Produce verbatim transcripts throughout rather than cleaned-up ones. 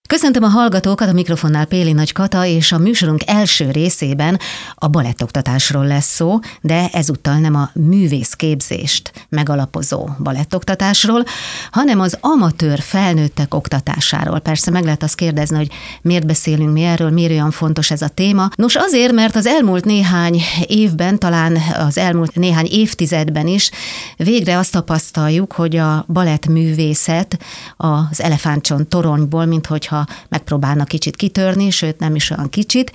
Köszöntöm a hallgatókat, a mikrofonnál Péli Nagy Kata, és a műsorunk első részében a balettoktatásról lesz szó, de ezúttal nem a művészképzést megalapozó balettoktatásról, hanem az amatőr felnőttek oktatásáról. Persze meg lehet azt kérdezni, hogy miért beszélünk mi erről, miért olyan fontos ez a téma. Nos, azért, mert az elmúlt néhány évben, talán az elmúlt néhány évtizedben is végre azt tapasztaljuk, hogy a balettművészet az elefántcsont toronyból, minthogyha megpróbálnak kicsit kitörni, sőt nem is olyan kicsit,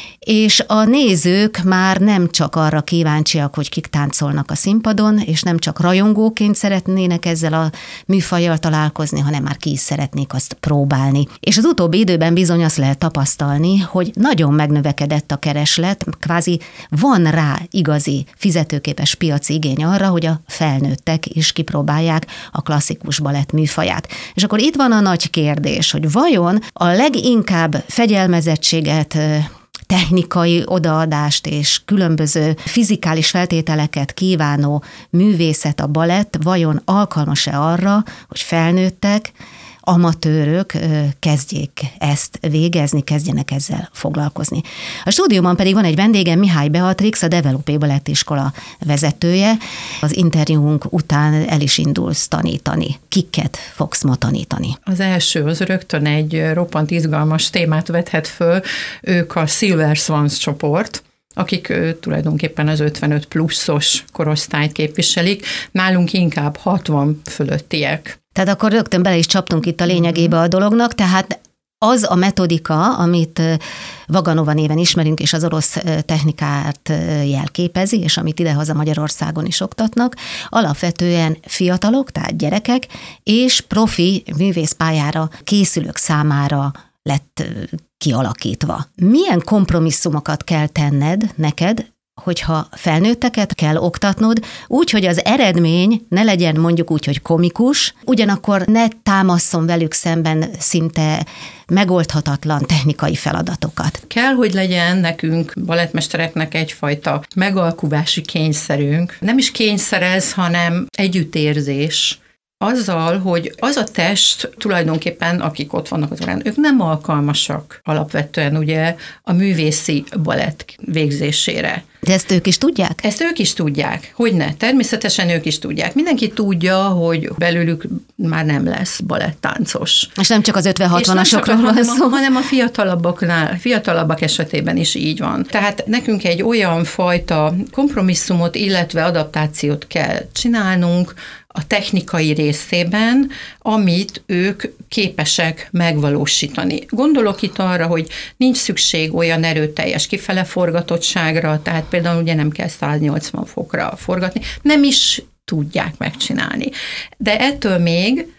és a nézők már nem csak arra kíváncsiak, hogy kik táncolnak a színpadon, és nem csak rajongóként szeretnének ezzel a műfajjal találkozni, hanem már ki is szeretnék azt próbálni. És az utóbbi időben bizony azt lehet tapasztalni, hogy nagyon megnövekedett a kereslet, kvázi van rá igazi fizetőképes piaci igény arra, hogy a felnőttek is kipróbálják a klasszikus balett műfaját. És akkor itt van a nagy kérdés, hogy vajon a leginkább fegyelmezettséget, technikai odaadást és különböző fizikális feltételeket kívánó művészet, a balett vajon alkalmas-e arra, hogy felnőttek, amatőrök kezdjék ezt végezni, kezdjenek ezzel foglalkozni. A stúdióban pedig van egy vendégem, Mihály Beatrix, a Developé Balettiskola vezetője. Az interjúnk után el is indulsz tanítani. Kiket fogsz ma tanítani? Az első, az rögtön egy roppant izgalmas témát vethet föl. Ők a Silver Swans csoport, akik tulajdonképpen az ötvenöt pluszos korosztályt képviselik, nálunk inkább hatvan fölöttiek. Tehát akkor rögtön bele is csaptunk itt a lényegébe a dolognak, tehát az a metodika, amit Vaganova néven ismerünk, és az orosz technikát jelképezi, és amit idehaza Magyarországon is oktatnak, alapvetően fiatalok, tehát gyerekek, és profi művészpályára készülők számára lett kialakítva. Milyen kompromisszumokat kell tenned neked, hogyha felnőtteket kell oktatnod, úgy, hogy az eredmény ne legyen mondjuk úgy, hogy komikus, ugyanakkor ne támasszon velük szemben szinte megoldhatatlan technikai feladatokat. Kell, hogy legyen nekünk, balettmestereknek egyfajta megalkuvási kényszerünk. Nem is kényszerez, hanem együttérzés. Azzal, hogy az a test tulajdonképpen, akik ott vannak az órán, ők nem alkalmasak alapvetően ugye a művészi balett végzésére. De ezt ők is tudják? Ezt ők is tudják. Hogyne? Természetesen ők is tudják. Mindenki tudja, hogy belőlük már nem lesz balettáncos. És nem csak az ötven-hatvanasokról van szó. Hanem a fiatalabbaknál, fiatalabbak esetében is így van. Tehát nekünk egy olyan fajta kompromisszumot, illetve adaptációt kell csinálnunk a technikai részében, amit ők képesek megvalósítani. Gondolok itt arra, hogy nincs szükség olyan erőteljes kifele forgatottságra, tehát például ugye nem kell száznyolcvan fokra forgatni, nem is tudják megcsinálni. De ettől még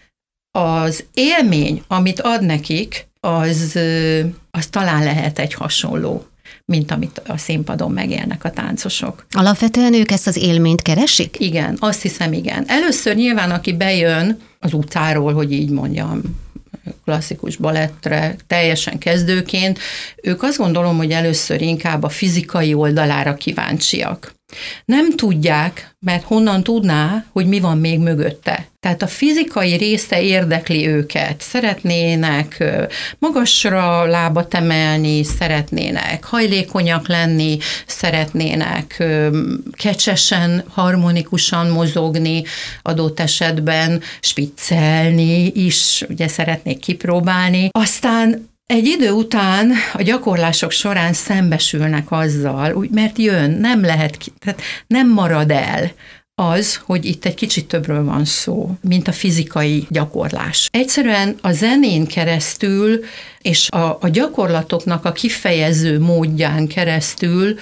az élmény, amit ad nekik, az, az talán lehet egy hasonló, mint amit a színpadon megélnek a táncosok. Alapvetően ők ezt az élményt keresik? Igen, azt hiszem, igen. Először nyilván, aki bejön az utcáról, hogy így mondjam, klasszikus balettre, teljesen kezdőként, ők azt gondolom, hogy először inkább a fizikai oldalára kíváncsiak. Nem tudják, mert honnan tudná, hogy mi van még mögötte. Tehát a fizikai része érdekli őket. Szeretnének magasra lábat emelni, szeretnének hajlékonyak lenni, szeretnének kecsesen, harmonikusan mozogni, adott esetben spiccelni is, ugye szeretnék kipróbálni. Aztán egy idő után a gyakorlások során szembesülnek azzal, úgy, mert jön, nem lehet, tehát nem marad el az, hogy itt egy kicsit többről van szó, mint a fizikai gyakorlás. Egyszerűen a zenén keresztül és a, a gyakorlatoknak a kifejező módján keresztül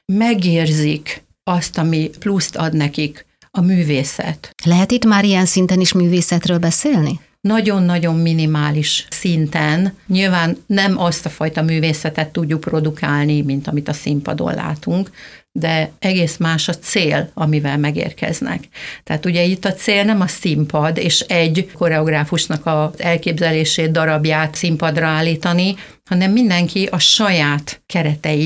megérzik azt, ami pluszt ad nekik a művészet. Lehet itt már ilyen szinten is művészetről beszélni? Nagyon-nagyon minimális szinten. Nyilván nem azt a fajta művészetet tudjuk produkálni, mint amit a színpadon látunk, de egész más a cél, amivel megérkeznek. Tehát ugye itt a cél nem a színpad, és egy koreográfusnak az elképzelését, darabját színpadra állítani, hanem mindenki a saját keretei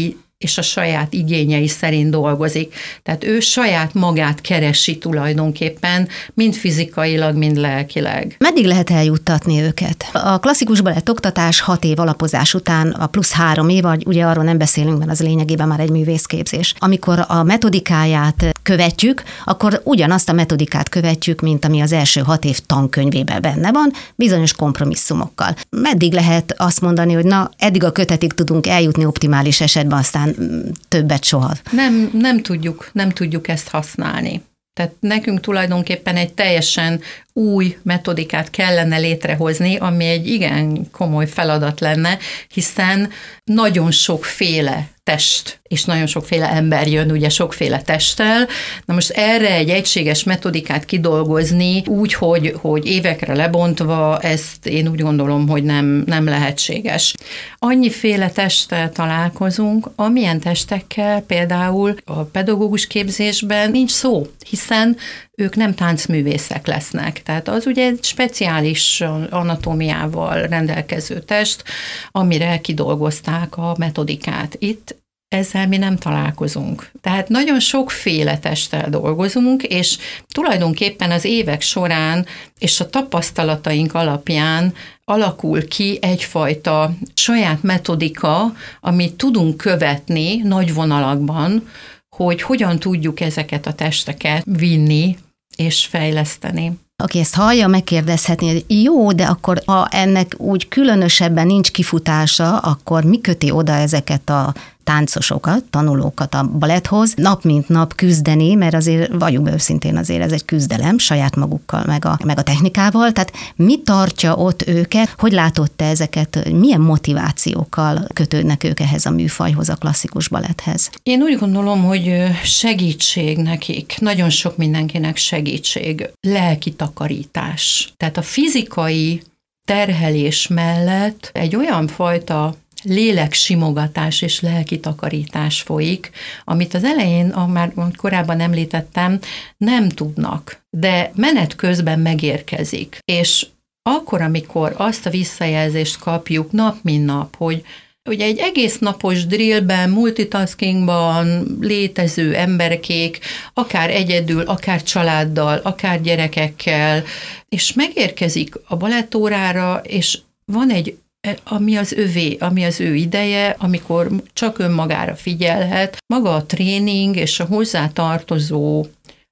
és a saját igényei szerint dolgozik. Tehát ő saját magát keresi tulajdonképpen, mind fizikailag, mind lelkileg. Meddig lehet eljuttatni őket? A klasszikus balett oktatás hat év alapozás után a plusz három év, ugye arról nem beszélünk, mert az lényegében már egy művészképzés. Amikor a metodikáját követjük, akkor ugyanazt a metodikát követjük, mint ami az első hat év tankönyvében benne van, bizonyos kompromisszumokkal. Meddig lehet azt mondani, hogy na, eddig a kötetig tudunk eljutni optimális esetben, aztán többet soha? Nem, nem tudjuk, nem tudjuk ezt használni. Tehát nekünk tulajdonképpen egy teljesen új metodikát kellene létrehozni, ami egy igen komoly feladat lenne, hiszen nagyon sokféle test, és nagyon sokféle ember jön, ugye sokféle testtel. Na most erre egy egységes metodikát kidolgozni úgy, hogy, hogy évekre lebontva, ezt én úgy gondolom, hogy nem, nem lehetséges. Annyiféle testtel találkozunk, amilyen testekkel például a pedagógus képzésben nincs szó, hiszen ők nem táncművészek lesznek. Tehát az ugye egy speciális anatómiával rendelkező test, amire kidolgozták a metodikát. Itt ezzel mi nem találkozunk. Tehát nagyon sokféle testtel dolgozunk, és tulajdonképpen az évek során és a tapasztalataink alapján alakul ki egyfajta saját metodika, amit tudunk követni nagy vonalakban, hogy hogyan tudjuk ezeket a testeket vinni és fejleszteni. Aki ezt hallja, megkérdezhetné, hogy jó, de akkor ha ennek úgy különösebben nincs kifutása, akkor mi köti oda ezeket a táncosokat, tanulókat a baletthoz, nap mint nap küzdeni, mert azért valljuk be őszintén, azért ez egy küzdelem saját magukkal, meg a, meg a technikával, tehát mi tartja ott őket, hogy látod te ezeket, milyen motivációkkal kötődnek ők ehhez a műfajhoz, a klasszikus baletthez? Én úgy gondolom, hogy segítség nekik, nagyon sok mindenkinek segítség, lelki takarítás. Tehát a fizikai terhelés mellett egy olyan fajta léleksimogatás és lelki takarítás folyik, amit az elején, ahogy már korábban említettem, nem tudnak, de menet közben megérkezik. És akkor, amikor azt a visszajelzést kapjuk nap mint nap, hogy ugye egy egész napos drillben, multitaskingban létező emberkék, akár egyedül, akár családdal, akár gyerekekkel, és megérkezik a balettórára, és van egy ami az övé, ami az ő ideje, amikor csak önmagára figyelhet, maga a tréning és a hozzátartozó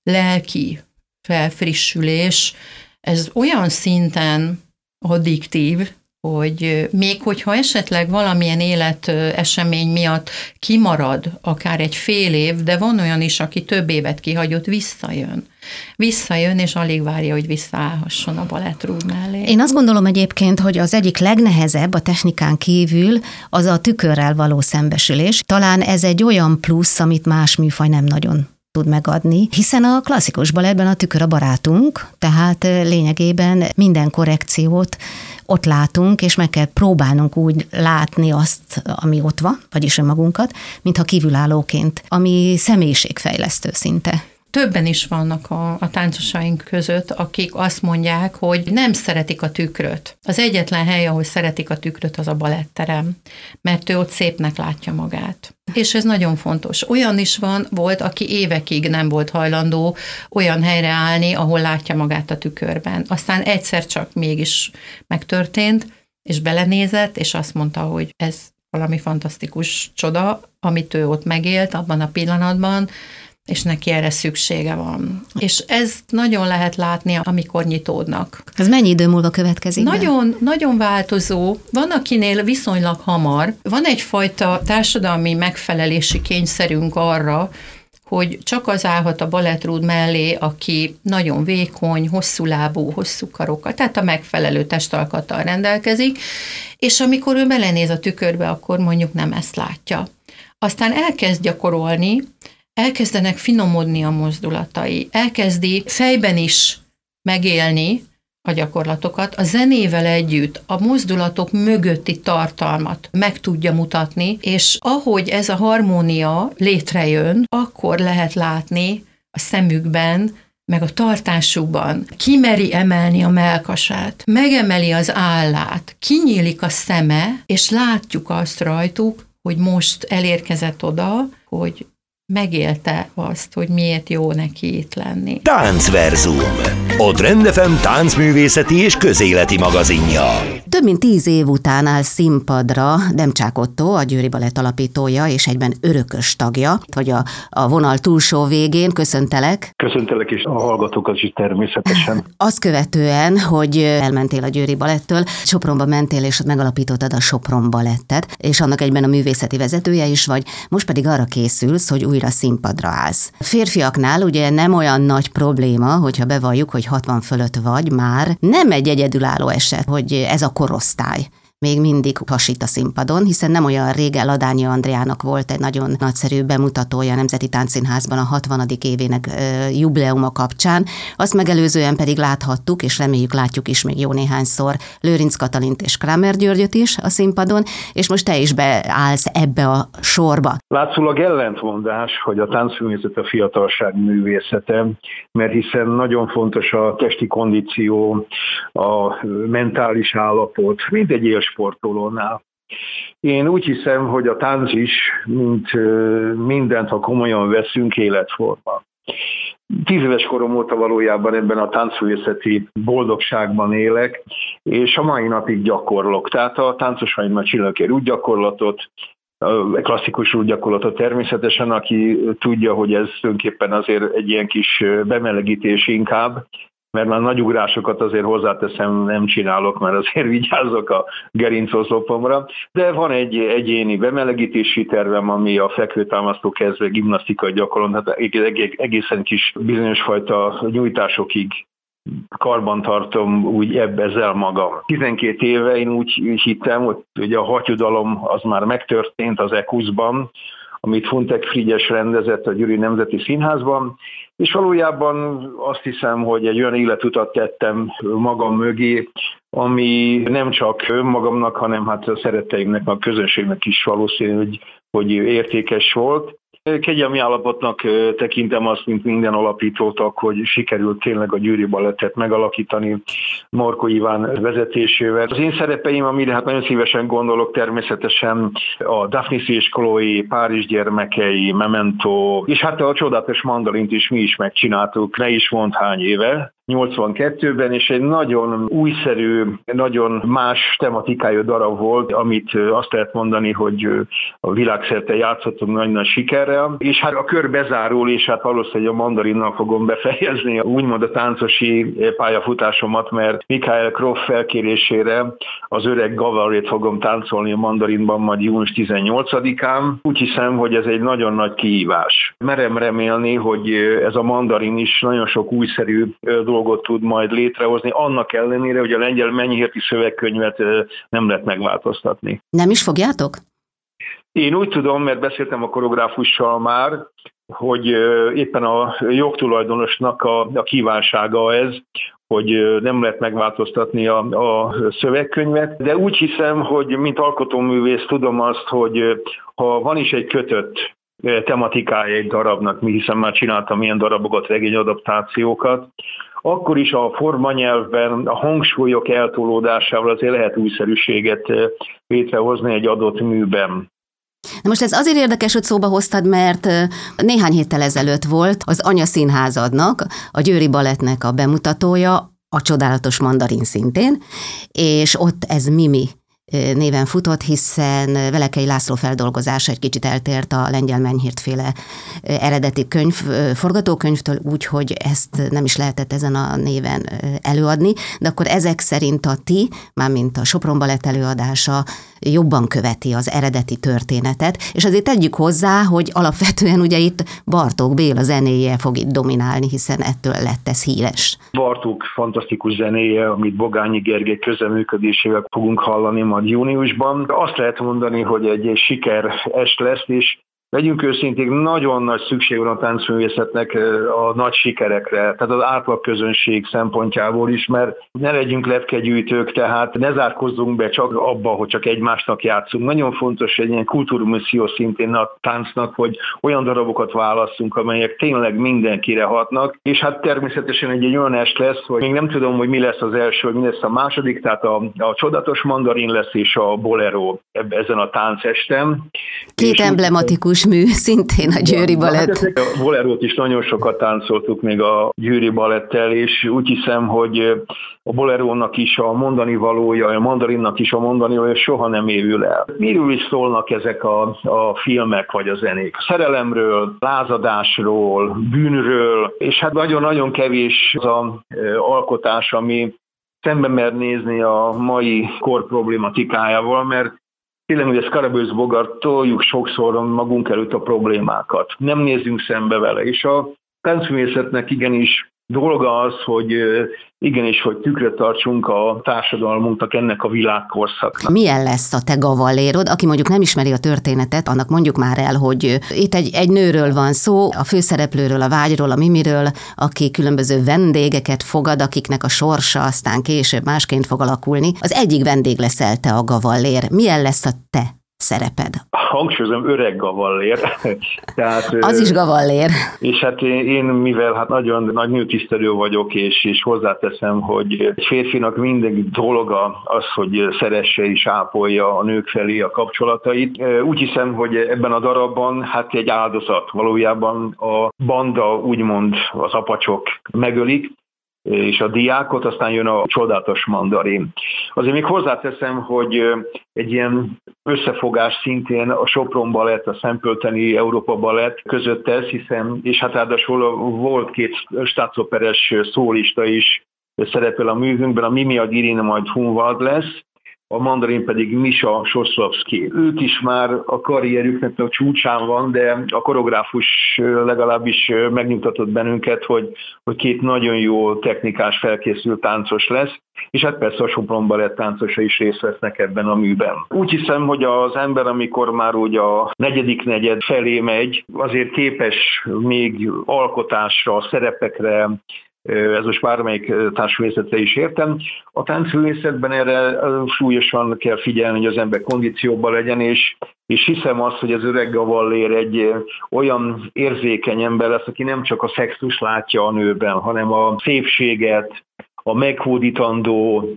lelki felfrissülés, ez olyan szinten addiktív, hogy még hogyha esetleg valamilyen életesemény miatt kimarad akár egy fél év, de van olyan is, aki több évet kihagyott, visszajön. Visszajön, és alig várja, hogy visszaállhasson a balettrúd mellé. Én azt gondolom egyébként, hogy az egyik legnehezebb a technikán kívül az a tükörrel való szembesülés. Talán ez egy olyan plusz, amit más műfaj nem nagyon tud megadni, hiszen a klasszikus balettben a tükör a barátunk, tehát lényegében minden korrekciót ott látunk, és meg kell próbálnunk úgy látni azt, ami ott van, vagyis önmagunkat, mintha kívülállóként, ami személyiségfejlesztő szinte. Többen is vannak a, a táncosaink között, akik azt mondják, hogy nem szeretik a tükröt. Az egyetlen hely, ahol szeretik a tükröt, az a baletterem, mert ő ott szépnek látja magát. És ez nagyon fontos. Olyan is van, volt, aki évekig nem volt hajlandó olyan helyre állni, ahol látja magát a tükörben. Aztán egyszer csak mégis megtörtént, és belenézett, és azt mondta, hogy ez valami fantasztikus csoda, amit ő ott megélt abban a pillanatban, és neki erre szüksége van. És ez nagyon lehet látni, amikor nyitódnak. Ez mennyi idő múlva következik? Nagyon, nagyon változó. Van, akinél viszonylag hamar. Van egyfajta társadalmi megfelelési kényszerünk arra, hogy csak az állhat a balettrúd mellé, aki nagyon vékony, hosszúlábú, hosszú karokkal, tehát a megfelelő testalkattal rendelkezik, és amikor ő belenéz a tükörbe, akkor mondjuk nem ezt látja. Aztán elkezd gyakorolni, elkezdenek finomodni a mozdulatai, elkezdi fejben is megélni a gyakorlatokat, a zenével együtt a mozdulatok mögötti tartalmat meg tudja mutatni, és ahogy ez a harmónia létrejön, akkor lehet látni a szemükben, meg a tartásukban, kimeri emelni a mellkasát, megemeli az állát, kinyílik a szeme, és látjuk azt rajtuk, hogy most elérkezett oda, hogy megélte azt, hogy miért jó neki itt lenni. Táncverzum, a Trend ef em táncművészeti és közéleti magazinja. Több mint tíz év után áll színpadra Demcsák Ottó, a Győri Balett alapítója és egyben örökös tagja, hogy a, a vonal túlsó végén. Köszöntelek. Köszöntelek, és a hallgatókat is természetesen. Azt követően, hogy elmentél a Győri Balettől, Sopronba mentél, és ott megalapítottad a Sopron Balettet, és annak egyben a művészeti vezetője is vagy, most pedig arra készülsz, hogy újra színpadra állsz. Férfiaknál ugye nem olyan nagy probléma, hogyha bevalljuk, hogy hatvan fölött vagy, már nem egy egyedülálló eset, hogy ez a korosztály még mindig hasít a színpadon, hiszen nem olyan régen Ladányi Andreának volt egy nagyon nagyszerű bemutatója a Nemzeti Táncszínházban a hatvanadik évének e, jubileuma kapcsán, azt megelőzően pedig láthattuk, és reméljük látjuk is még jó néhányszor Lőrinc Katalint és Kramer Györgyöt is a színpadon, és most te is beállsz ebbe a sorba. Látszólag ellentmondás, hogy a táncművészet a fiatalság művészete, mert hiszen nagyon fontos a testi kondíció, a mentális állapot, mindegy élsportolónál. Én úgy hiszem, hogy a tánc is, mint mindent, ha komolyan veszünk, életforma. Tíz éves korom óta valójában ebben a táncművészeti boldogságban élek, és a mai napig gyakorlok. Tehát a táncosaimmal csinálok egy útgyakorlatot, klasszikus útgyakorlatot természetesen, aki tudja, hogy ez tulajdonképpen azért egy ilyen kis bemelegítés inkább, mert már nagy ugrásokat azért hozzáteszem, nem csinálok, mert azért vigyázok a gerincoszlopomra, de van egy egyéni bemelegítési tervem, ami a fekvőtámasztó kezdve gimnasztikai gyakorlat, hát egészen kis bizonyos fajta nyújtásokig karban tartom úgy ebbe ezzel magam. tizenkét éve én úgy hittem, hogy ugye a hattyúdalom az már megtörtént az EKUS-ban, amit Funtek Frigyes rendezett a Győri Nemzeti Színházban, és valójában azt hiszem, hogy egy olyan életutat tettem magam mögé, ami nem csak önmagamnak, hanem hát a szeretteimnek, a közönségnek is valószínű, hogy, hogy értékes volt. Kegyelmi állapotnak tekintem azt, mint minden alapítótag, hogy sikerült tényleg a Győri Balettet megalakítani Markó Iván vezetésével. Az én szerepeim, amire hát nagyon szívesen gondolok, természetesen a Daphnis és Chloe, Párizs gyermekei, Memento, és hát a csodálatos Mandarint is mi is megcsináltuk, ne is mondd hány éve, nyolcvankettőben, és egy nagyon újszerű, nagyon más tematikájú darab volt, amit azt lehet mondani, hogy a világszerte játszottunk nagy-nagy sikerrel, és hát a kör bezárul, és hát valószínűleg a Mandarinnal fogom befejezni úgymond a táncosi pályafutásomat, mert Michael Kroff felkérésére az öreg Gavarét fogom táncolni a Mandarinban majd június tizennyolcadikán. Úgy hiszem, hogy ez egy nagyon nagy kihívás. Merem remélni, hogy ez a Mandarin is nagyon sok újszerű dolgot tud majd létrehozni, annak ellenére, hogy a lengyel mennyhérti szövegkönyvet nem lehet megváltoztatni. Nem is fogjátok? Én úgy tudom, mert beszéltem a koreográfussal már, hogy éppen a jogtulajdonosnak a, a kívánsága ez, hogy nem lehet megváltoztatni a, a szövegkönyvet, de úgy hiszem, hogy mint alkotóművész tudom azt, hogy ha van is egy kötött tematikája egy darabnak, mi hiszen már csináltam ilyen darabokat, regényadaptációkat, akkor is a formanyelvben a hangsúlyok eltolódásával azért lehet újszerűséget létrehozni egy adott műben. Na most ez azért érdekes, hogy szóba hoztad, mert néhány héttel ezelőtt volt az Anyaszínházadnak, a Győri Balettnek a bemutatója, a csodálatos Mandarin szintén, és ott ez Mimi néven futott, hiszen Velekei László feldolgozása egy kicsit eltért a lengyel mennyhértféle eredeti könyv, forgatókönyvtől, úgyhogy ezt nem is lehetett ezen a néven előadni, de akkor ezek szerint a ti, mármint a Sopron Balett előadása jobban követi az eredeti történetet, és azért tegyük hozzá, hogy alapvetően ugye itt Bartók Béla zenéje fog itt dominálni, hiszen ettől lett ez híres. Bartók fantasztikus zenéje, amit Bogányi Gergely közreműködésével fogunk hallani majd júniusban. Azt lehet mondani, hogy egy, egy siker est lesz, és Legyünk őszinték, nagyon nagy szükség van a táncművészetnek a nagy sikerekre, tehát az átlag közönség szempontjából is, mert ne legyünk lepkegyűjtők, tehát ne zárkozzunk be csak abba, hogy csak egymásnak játszunk. Nagyon fontos egy ilyen kultúrmisszió szintén a táncnak, hogy olyan darabokat válasszunk, amelyek tényleg mindenkire hatnak, és hát természetesen egy, egy olyan est lesz, hogy még nem tudom, hogy mi lesz az első, hogy mi lesz a második, tehát a, a Csodálatos Mandarin lesz és a Bolero ezen a táncesten. Két és emblematikus mű, szintén a Győri Balett. Hát a Bolerót is nagyon sokat táncoltuk még a Győri Balettel, és úgy hiszem, hogy a Bolerónak is a mondani valója, a Mandarinnak is a mondani valója soha nem évül el. Miről is szólnak ezek a, a filmek vagy a zenék? A szerelemről, lázadásról, bűnről, és hát nagyon-nagyon kevés az a alkotás, ami szembe mer nézni a mai kor problématikájával, mert tényleg, hogy a Scarabős Bogart toljuk sokszor magunk előtt a problémákat. Nem nézzünk szembe vele, és a táncművészetnek igenis dolga az, hogy igenis, hogy tükröt tartsunk a társadalmunknak, ennek a világkorszaknak. Milyen lesz a te gavallérod? Aki mondjuk nem ismeri a történetet, annak mondjuk már el, hogy itt egy, egy nőről van szó, a főszereplőről, a Vágyról, a Mimiről, aki különböző vendégeket fogad, akiknek a sorsa aztán később másként fog alakulni. Az egyik vendég leszel te, a gavallér. Milyen lesz a te szereped? Hangsúlyozom, öreg gavallér. Tehát, az is gavallér. És hát én, én mivel hát nagyon nagy nőtisztelő vagyok, és, és hozzáteszem, hogy egy férfinak mindig dolga az, hogy szeresse és ápolja a nők felé a kapcsolatait. Úgy hiszem, hogy ebben a darabban hát egy áldozat. Valójában a banda, úgymond az apacsok megölik, és a diákot, aztán jön a Csodálatos Mandarin. Azért még hozzáteszem, hogy egy ilyen összefogás szintén a Sopron Balett, a Szempölteni Európa Balett között ez, hiszen, és hát ráadásul volt két státsoperes szólista is szerepel a művünkben, a Mimi a Irina majd Hunvald lesz, a Mandarin pedig Misha Soslavski. Ők is már a karrierüknek a csúcsán van, de a koreográfus legalábbis megnyugtatott bennünket, hogy, hogy két nagyon jó technikás felkészült táncos lesz, és hát persze a Sopron Balett táncosa is részt vesznek ebben a műben. Úgy hiszem, hogy az ember, amikor már úgy a negyedik negyed felé megy, azért képes még alkotásra, szerepekre, ez most bármelyik táncművészetre is értem. A táncművészetben erre súlyosan kell figyelni, hogy az ember kondícióban legyen, és, és hiszem azt, hogy az öreg gavallér egy olyan érzékeny ember lesz, aki nem csak a szexus látja a nőben, hanem a szépséget, a meghódítandó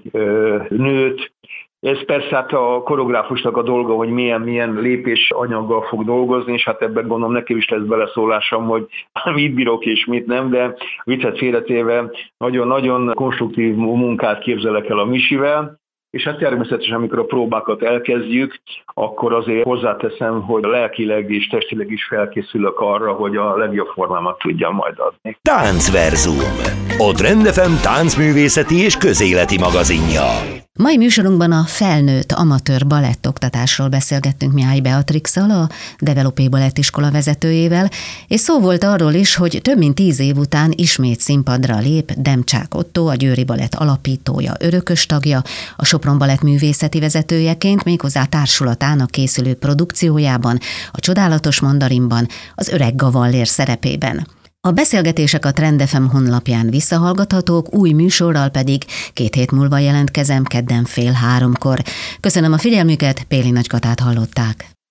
nőt. Ez persze hát a koreográfusnak a dolga, hogy milyen, milyen lépés anyaggal fog dolgozni, és hát ebben gondolom nekem is lesz beleszólásom, hogy mit bírok és mit nem, de viccet félretéve nagyon-nagyon konstruktív munkát képzelek el a Misivel, és hát természetesen, amikor a próbákat elkezdjük, akkor azért hozzáteszem, hogy lelkileg és testileg is felkészülök arra, hogy a legjobb formámat tudjam majd adni. Táncverzum. A Trend ef em táncművészeti és közéleti magazinja. Mai műsorunkban a felnőtt amatőr balettoktatásról beszélgettünk Mihály Beatrixal, a Developé Balettiskola vezetőjével, és szó volt arról is, hogy több mint tíz év után ismét színpadra lép Demcsák Ottó, a Győri Balett alapítója, örökös tagja, a Sopron Balett művészeti vezetőjeként, méghozzá társulatának készülő produkciójában, a Csodálatos Mandarinban, az öreg gavallér szerepében. A beszélgetések a Trend ef em honlapján visszahallgathatók, új műsorral pedig két hét múlva jelentkezem kedden fél háromkor. Köszönöm a figyelmüket, Péli Nagykatát hallották.